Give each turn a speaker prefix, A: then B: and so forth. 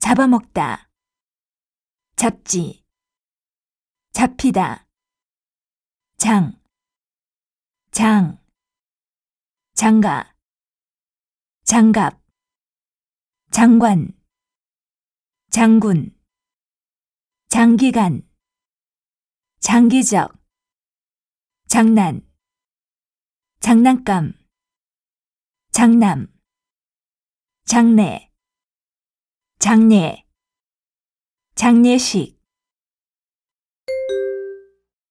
A: 잡아먹다, 잡지, 잡히다, 장, 장가, 장갑, 장관, 장군, 장기간, 장기적, 장난, 장난감, 장남, 장례, 장례, 장례식,